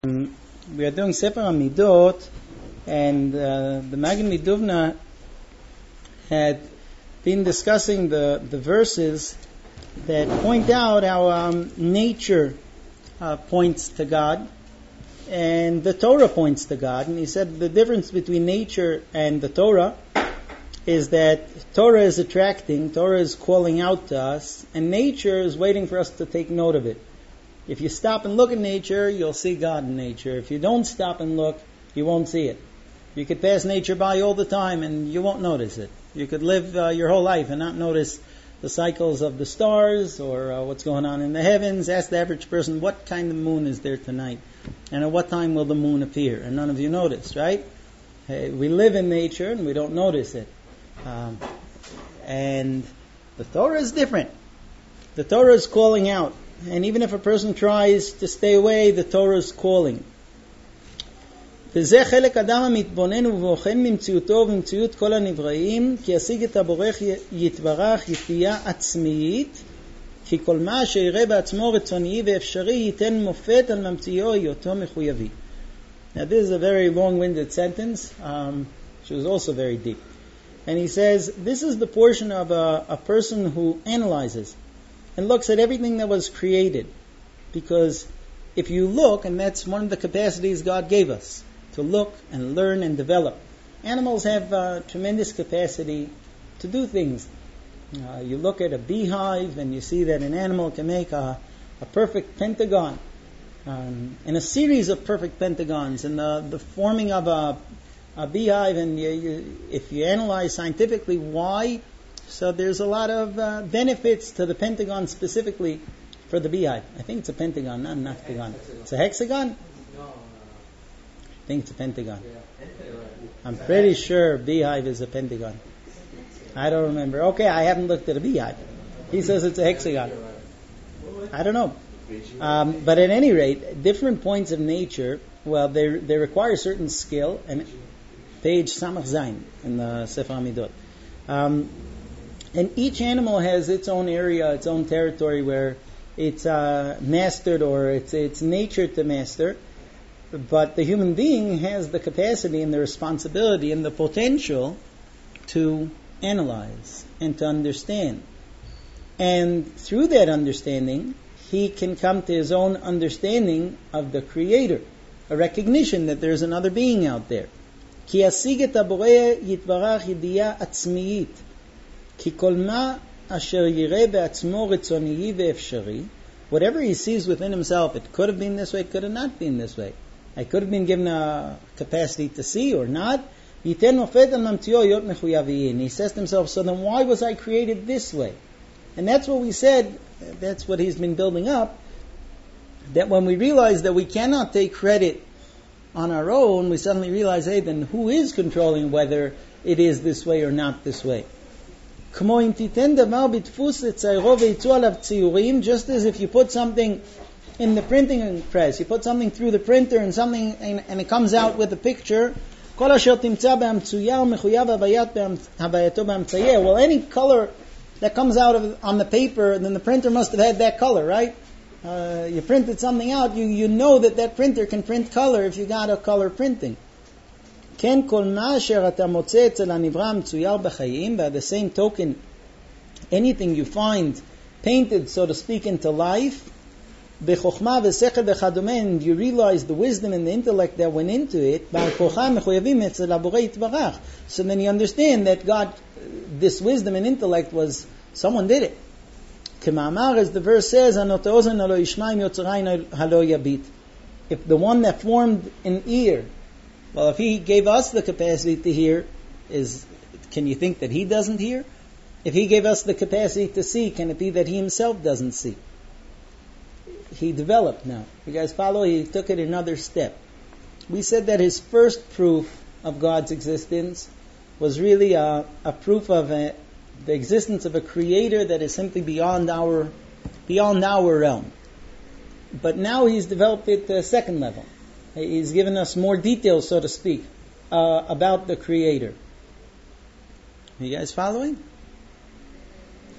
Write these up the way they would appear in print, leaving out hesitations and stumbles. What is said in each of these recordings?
We are doing Sefer HaMidot, and the Magen Miduvna had been discussing the verses that point out how nature points to God, and the Torah points to God. And he said the difference between nature and the Torah is that Torah is attracting, Torah is calling out to us, and nature is waiting for us to take note of it. If you stop and look at nature, you'll see God in nature. If you don't stop and look, you won't see it. You could pass nature by all the time and you won't notice it. You could live your whole life and not notice the cycles of the stars or what's going on in the heavens. Ask the average person, what kind of moon is there tonight? And at what time will the moon appear? And none of you notice, right? We live in nature and we don't notice it. And the Torah is different. The Torah is calling out. And even if a person tries to stay away, the Torah is calling. וזה חלק אדם המתבונן ובוחן ממציאותו ומציאות כל הנבראים כי ישיג את הבורח יתברך יפייה עצמית כי כל מה שיראה בעצמו רצוני ואפשרי ייתן מופת על ממציאו היותו מחויבי. Now this is a very long-winded sentence, which was also very deep. And he says, this is the portion of a person who analyzes and looks at everything that was created. Because if you look, and that's one of the capacities God gave us, to look and learn and develop. Animals have tremendous capacity to do things. You look at a beehive and you see that an animal can make a perfect pentagon, and a series of perfect pentagons, and the forming of a beehive, and if you analyze scientifically why, so there's a lot of benefits to the pentagon specifically for the beehive. I think it's a pentagon, not an octagon. It's a hexagon? No. I think it's a pentagon. I'm pretty sure beehive is a pentagon. I don't remember. Okay, I haven't looked at a beehive. He says it's a hexagon. I don't know. But at any rate, different points of nature, well, they require certain skill. And page Samach Zayin in the Sefer HaMidot. And each animal has its own area, its own territory where it's mastered or it's nature to master. But the human being has the capacity and the responsibility and the potential to analyze and to understand. And through that understanding, he can come to his own understanding of the Creator, a recognition that there's another being out there. כי ישיג את הבורא יתברך ידיעה עצמית כי כל מה אשר יראה בעצמו רצוני ואפשרי, whatever he sees within himself, it could have been this way, it could have not been this way. I could have been given a capacity to see or not. ייתן מופת על ממציאו היות מחויביים. He says to himself, so then why was I created this way? And that's what we said, that's what he's been building up, that when we realize that we cannot take credit on our own, we suddenly realize, hey, then who is controlling whether it is this way or not this way? כמו אם תיתן דבר בדפוס לציירו ויצאו עליו ציורים, just as if you put something in the printing press, you put something through the printer and something and it comes out with a picture, כל אשר תמצא באמצויה ומחויב הווייתו באמצעיה. Well, any color that comes out on the paper, then the printer must have had that color, right? You printed something out, you know that printer can print color if you got a color printing. כן כל מה אשר אתה מוצא אצל הנברא המצויר בחיים, by the same token, anything you find painted, so to speak, into life, בחוכמה ושכל וכדומה, and you realize the wisdom and the intellect that went into it, בעל כורחה מחויבים אצל הבורא יתברך. So then you understand that God, this wisdom and intellect was, someone did it. כמאמר, as the verse says, הנוטה אוזן הלא ישמע אם יוצרין הלא יביט. If the one that formed an ear, well, if he gave us the capacity to hear, can you think that he doesn't hear? If he gave us the capacity to see, can it be that he himself doesn't see? He developed now. You guys follow? He took it another step. We said that his first proof of God's existence was really a proof of the existence of a creator that is simply beyond our realm. But now he's developed it to a second level. He's given us more details, so to speak, about the Creator. Are you guys following?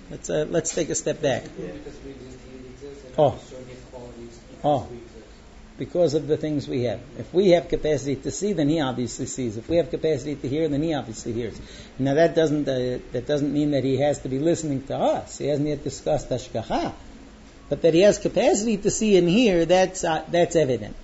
Let's take a step back. Yeah, because we exist and Oh. showing his qualities. Oh. because of the things we have. If we have capacity to see, then he obviously sees. If we have capacity to hear, then he obviously hears. Now that doesn't mean that he has to be listening to us. He hasn't yet discussed hashgacha, but that he has capacity to see and hear, that's evident.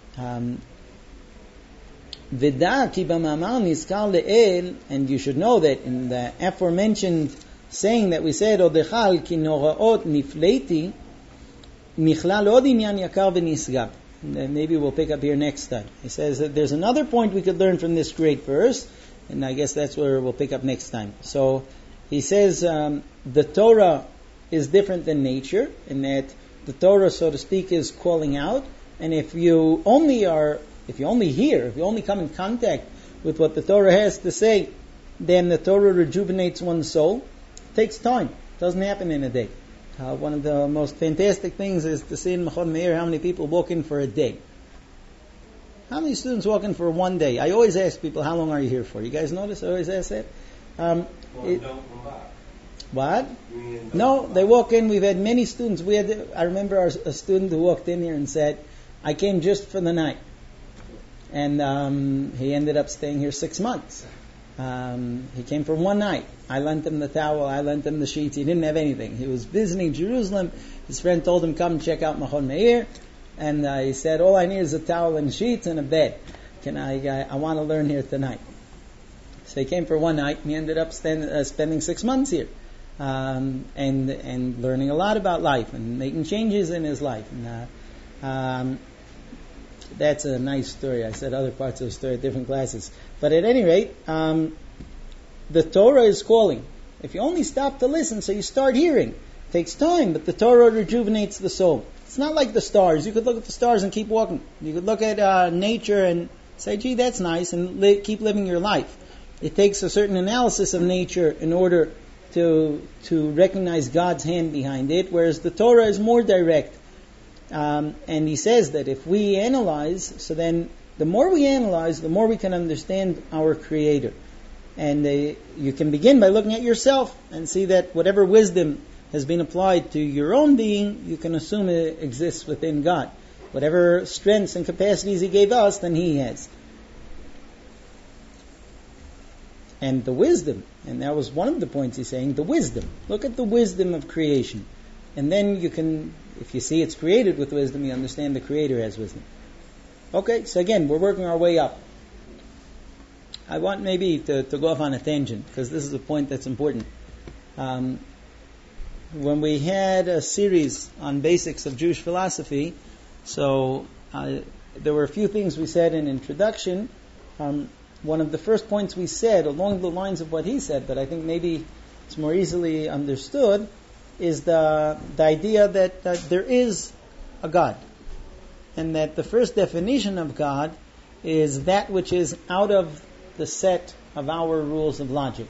V'da ki b'mamar nizkar le'el, and you should know that in the aforementioned saying that we said, Odechal ki noraot nifleiti, nichlal od inyan yakar v'nisgab. Maybe we'll pick up here next time. He says that there's another point we could learn from this great verse, and I guess that's where we'll pick up next time. So he says the Torah is different than nature, in that the Torah, so to speak, is calling out, and if you only hear, if you only come in contact with what the Torah has to say, then the Torah rejuvenates one's soul. It takes time. It doesn't happen in a day. One of the most fantastic things is to see in Machon Meir how many people walk in for a day. How many students walk in for one day? I always ask people, how long are you here for? You guys notice I always ask that? What? No, they walk in. We've had many students. I remember a student who walked in here and said, I came just for the night. And he ended up staying here 6 months. He came for one night. I lent him the towel, I lent him the sheets. He didn't have anything. He was visiting Jerusalem. His friend told him, come check out Machon Meir. And he said, all I need is a towel and sheets and a bed. I want to learn here tonight. So he came for one night and he ended up spending 6 months here. And learning a lot about life and making changes in his life. And that's a nice story. I said other parts of the story at different classes. But at any rate, the Torah is calling. If you only stop to listen, so you start hearing. It takes time, but the Torah rejuvenates the soul. It's not like the stars. You could look at the stars and keep walking. You could look at nature and say, gee, that's nice, and keep living your life. It takes a certain analysis of nature in order to recognize God's hand behind it, whereas the Torah is more direct. And he says that if we analyze, so then the more we analyze, the more we can understand our Creator. And you can begin by looking at yourself and see that whatever wisdom has been applied to your own being, you can assume it exists within God. Whatever strengths and capacities He gave us, then He has. And the wisdom, and that was one of the points he's saying, the wisdom. Look at the wisdom of creation. And then you can, if you see it's created with wisdom, you understand the Creator has wisdom. Okay, so again, we're working our way up. I want maybe to go off on a tangent, because this is a point that's important. When we had a series on basics of Jewish philosophy, so there were a few things we said in introduction. One of the first points we said, along the lines of what he said, but I think maybe it's more easily understood, is the idea that there is a God. And that the first definition of God is that which is out of the set of our rules of logic.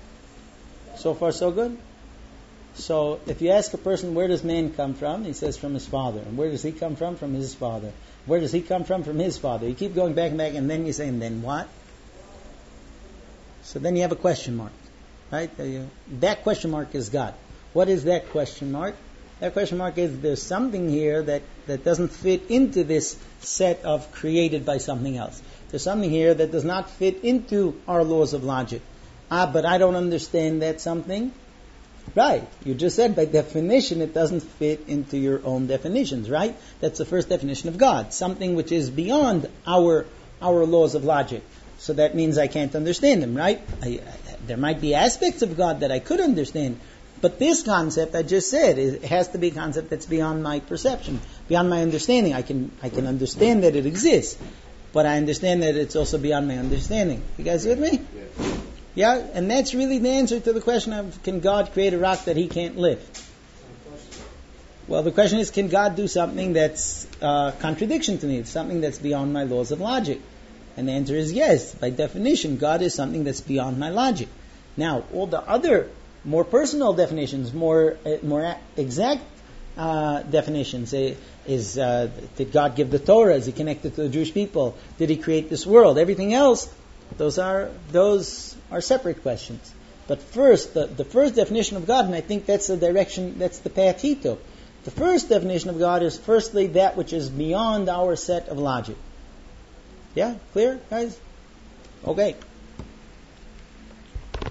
So far, so good? So, if you ask a person, where does man come from? He says, from his father. And where does he come from? From his father. Where does he come from? From his father. You keep going back and back, and then you say, and then what? So then you have a question mark. Right? That question mark is God. What is that question mark? That question mark is there's something here that doesn't fit into this set of created by something else. There's something here that does not fit into our laws of logic. But I don't understand that something. Right. You just said by definition it doesn't fit into your own definitions, right? That's the first definition of God. Something which is beyond our laws of logic. So that means I can't understand them, right? There might be aspects of God that I could understand. But this concept I just said, it has to be a concept that's beyond my perception, beyond my understanding. I can understand that it exists, but I understand that it's also beyond my understanding. You guys with me? Yeah, and that's really the answer to the question of, can God create a rock that He can't lift? Well, the question is, can God do something that's contradiction to me, something that's beyond my laws of logic? And the answer is yes. By definition, God is something that's beyond my logic. Now, all the other more personal definitions, more exact definitions, did God give the Torah? Is He connected to the Jewish people? Did He create this world? Everything else, those are separate questions. But first, the first definition of God, and I think that's the direction, that's the path he took. The first definition of God is firstly that which is beyond our set of logic. Yeah? Clear, guys? Okay.